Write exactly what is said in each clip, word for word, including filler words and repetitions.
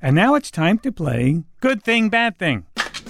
And now it's time to play Good Thing, Bad Thing.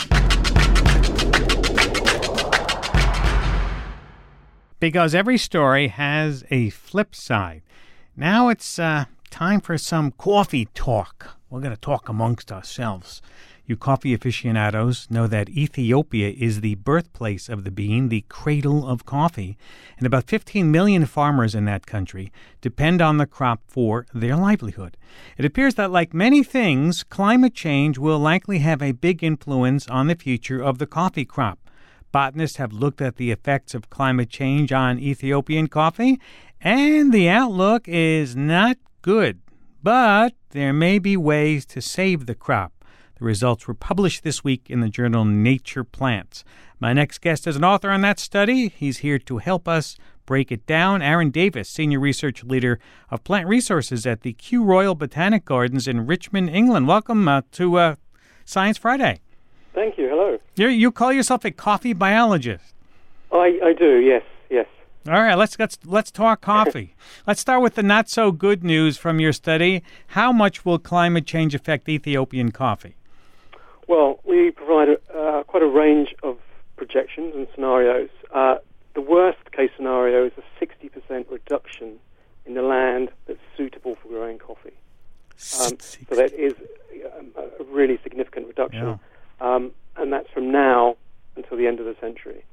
Because every story has a flip side. Now it's uh, time for some coffee talk. We're going to talk amongst ourselves. You coffee aficionados know that Ethiopia is the birthplace of the bean, the cradle of coffee, and about fifteen million farmers in that country depend on the crop for their livelihood. It appears that, like many things, climate change will likely have a big influence on the future of the coffee crop. Botanists have looked at the effects of climate change on Ethiopian coffee, and the outlook is not good. But there may be ways to save the crop. The results were published this week in the journal Nature Plants. My next guest is an author on that study. He's here to help us break it down. Aaron Davis, Senior Research Leader of Plant Resources at the Kew Royal Botanic Gardens in Richmond, England. Welcome uh, to uh, Science Friday. Thank you. Hello. You're, you call yourself a coffee biologist. I, I do, yes, yes. All right, let's let's let's talk coffee. Let's start with the not so good news from your study. How much will climate change affect Ethiopian coffee? Well, we provide a, uh, quite a range of projections and scenarios. Uh, the worst case scenario is a sixty percent reduction in the land that's suitable for growing coffee. Um, so that is a, a really significant reduction. Yeah. Um, and that's from now until the end of the century.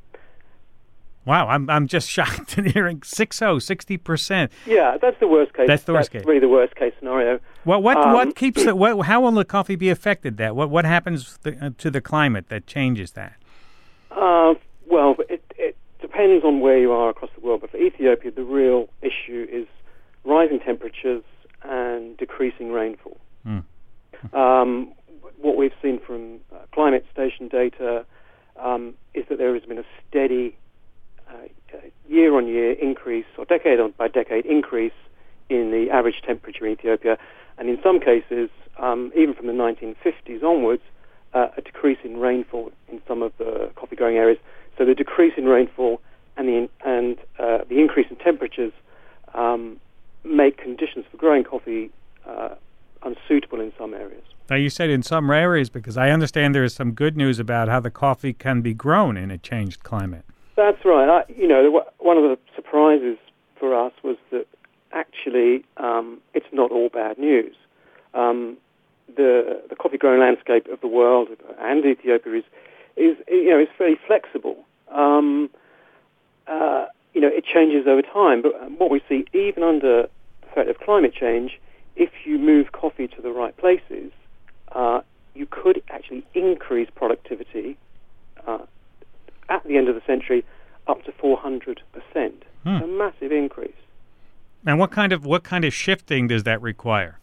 Wow, I'm I'm just shocked at hearing six oh, sixty percent. Yeah, that's the worst case. That's the worst that's case. really the worst case scenario. Well, what um, what keeps it? What, how will the coffee be affected? That what what happens the, uh, to the climate that changes that? Uh, well, it, it depends on where you are across the world. But for Ethiopia, the real issue is rising temperatures and decreasing rainfall. Mm. Um, what we've seen from uh, climate station data um, is that there has been a steady uh, year-on-year increase, or decade-by-decade increase in the average temperature in Ethiopia, and in some cases, um, even from the nineteen fifties onwards, uh, a decrease in rainfall in some of the coffee-growing areas. So the decrease in rainfall and the and uh, the increase in temperatures um, make conditions for growing coffee uh, unsuitable in some areas. Now, you said in some areas, because I understand there is some good news about how the coffee can be grown in a changed climate. That's right. I, you know, one of the surprises for us was that actually um, it's not all bad news. Um, the the coffee growing landscape of the world and Ethiopia is, is you know, is fairly flexible. Um, uh, you know, it changes over time. But what we see, even under the threat of climate change, if you move coffee to the right places, uh, you could actually increase productivity uh, at the end of the century up to four hundred percent. Hmm. A massive increase. And what kind of what kind of shifting does that require?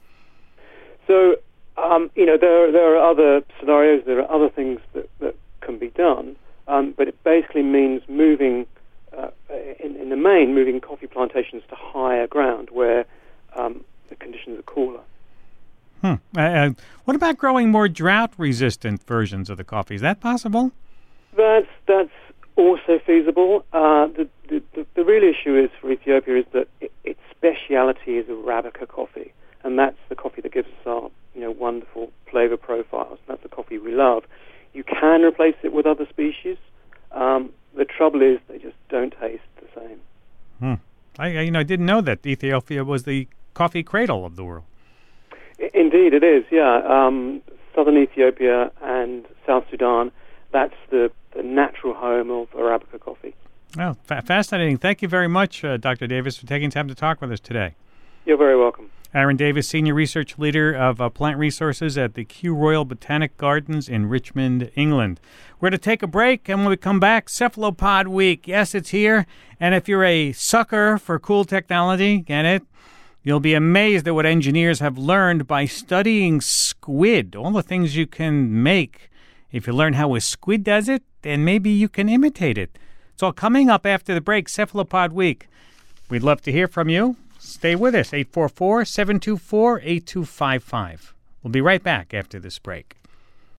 So, um, you know, there there are other scenarios, there are other things that, that can be done, um, but it basically means moving, uh, in, in the main, moving coffee plantations to higher ground where um, the conditions are cooler. Hmm. Uh, what about growing more drought-resistant versions of the coffee? Is that possible? That's that's also feasible. Uh, the, the, the the real issue is for Ethiopia is that it, its speciality is Arabica coffee, and that's the coffee that gives us our you know wonderful flavor profiles. That's the coffee we love. You can replace it with other species. Um, the trouble is they just don't taste the same. Hmm. I you know I didn't know that Ethiopia was the coffee cradle of the world. I, indeed, it is. Yeah, um, southern Ethiopia and South Sudan. That's the, the natural home of Arabica coffee. Well, fa- fascinating. Thank you very much, uh, Doctor Davis, for taking time to talk with us today. You're very welcome. Aaron Davis, Senior Research Leader of uh, Plant Resources at the Kew Royal Botanic Gardens in Richmond, England. We're going to take a break, and when we come back, Cephalopod Week. Yes, it's here, and if you're a sucker for cool technology, get it? You'll be amazed at what engineers have learned by studying squid, all the things you can make. If you learn how a squid does it, then maybe you can imitate it. It's all coming up after the break, Cephalopod Week. We'd love to hear from you. Stay with us, eight four four, seven two four, eight two five five. We'll be right back after this break.